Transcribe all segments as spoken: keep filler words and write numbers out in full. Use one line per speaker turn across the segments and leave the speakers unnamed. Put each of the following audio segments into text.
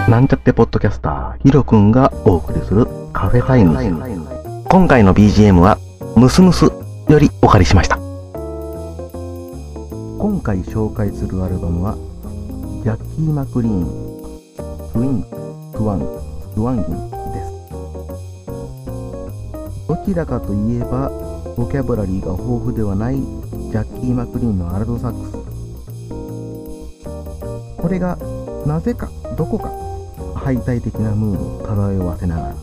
なんちゃってポッドキャスターヒロくんがお送りするカフェタイムズ。今回の ビージーエム はムスムスよりお借りしました。今回紹介するアルバムはジャッキー・マクリーンスウィング・スワン・スワンギンです。どちらかといえばボキャブラリーが豊富ではないジャッキー・マクリーンのアルトサックス。これがなぜかどこか敗退的なムードを漂わせながら、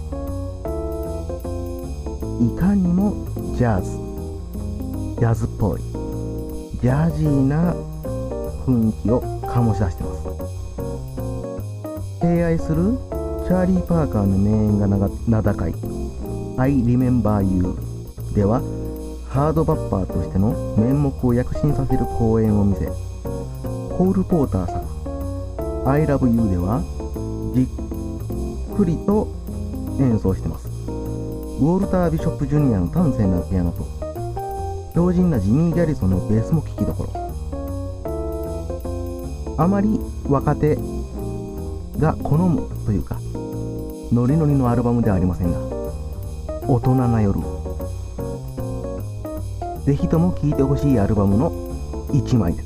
いかにもジャズジャズっぽいジャージーな雰囲気を醸し出しています。敬愛するチャーリー・パーカーの名演が名高い I Remember You ではハードバッパーとしての面目を躍進させる公演を見せ、コール・ポーター作 I Love You ではじっくりと演奏してます。ウォルター・ビショップ・ジュニアの端正なピアノと強靭なジミー・ギャリソンのベースも聴きどころ。あまり若手が好むというかノリノリのアルバムではありませんが、大人な夜ぜひとも聴いてほしいアルバムのいちまいです。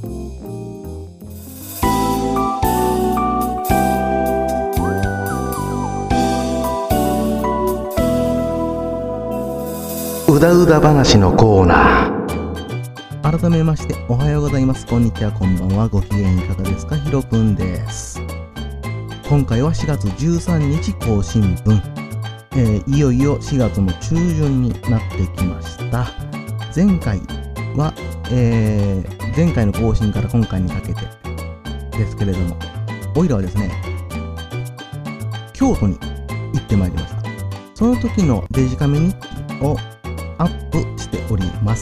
うだうだ話のコーナー。改めましておはようございます、こんにちは、こんばんは。ご機嫌いかがですか？ひろくんです。今回はしがつじゅうさんにち更新分、えー、いよいよしがつの中旬になってきました。前回は、えー、前回の更新から今回にかけてですけれども、おいらはですね京都に行ってまいりました。その時のデジカメ日記をアップしております。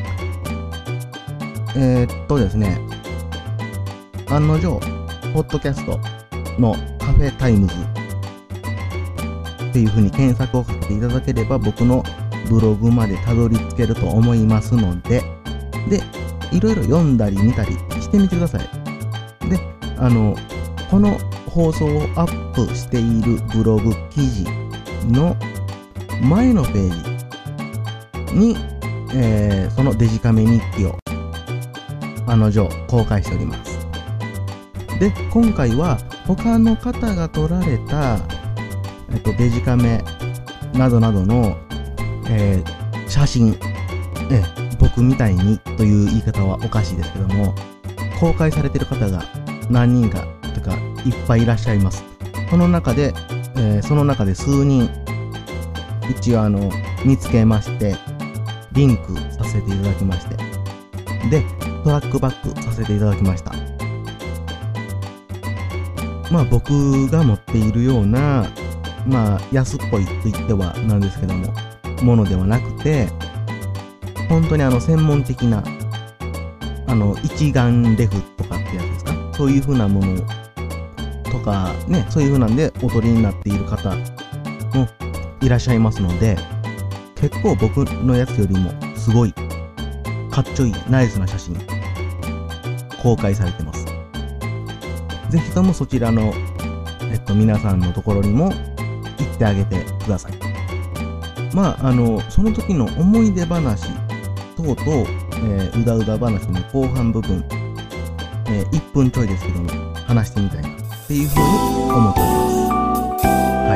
えー、っとですね案の定ポッドキャストのカフェタイムズっていう風に検索をかけていただければ僕のブログまでたどり着けると思いますので、でいろいろ読んだり見たりしてみてください。であのこの放送をアップしているブログ記事の前のページに、えー、そのデジカメ日記を案の定公開しております。で今回は他の方が撮られた、えっと、デジカメなどなどの、えー、写真、え僕みたいにという言い方はおかしいですけども、公開されている方が何人かとかいっぱいいらっしゃいます。その中で、えー、その中で数人一応あの見つけましてリンクさせていただきまして、でトラックバックさせていただきました。まあ僕が持っているようなまあ安っぽいと言ってはなんですけどもものではなくて、本当にあの専門的なあの一眼レフとかってやつですか、そういう風なものとかね、そういう風なんでお撮りになっている方もいらっしゃいますので、結構僕のやつよりもすごいかっちょいいナイスな写真公開されてます。ぜひともそちらのえっと皆さんのところにも行ってあげてください。まああのその時の思い出話等々、えー、うだうだ話の後半部分、えー、いっぷんちょいですけども話してみたいなっていうふうに思っております。はい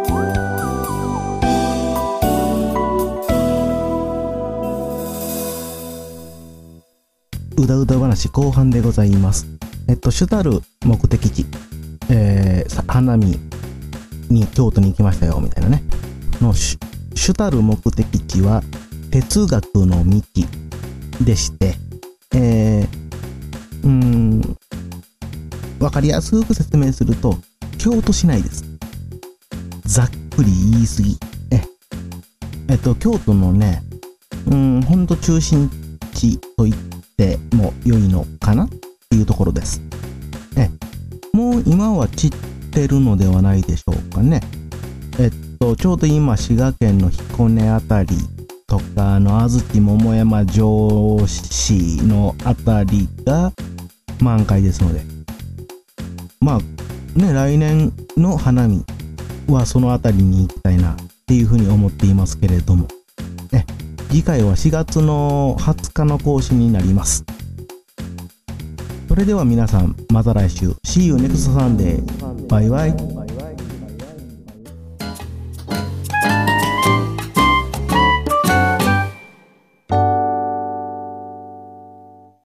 。うだうだ話後半でございます。えっと主たる目的地、えー、花見に京都に行きましたよみたいなねの主たる目的地は哲学の道でして、えー、うーんわかりやすく説明すると京都市内です。ざっくり言い過ぎ。ええっと京都のねうーんほんと中心地と言っても良いのかなっていうところです。えもう今は散ってるのではないでしょうかね。えっとちょうど今滋賀県の彦根あたりとかあの安土桃山城市のあたりが満開ですので、まあね、来年の花見はそのあたりに行きたいなっていうふうに思っていますけれども、ね、次回はしがつのはつかの更新になります。それでは皆さん、また来週。See you next Sunday. バイバイ。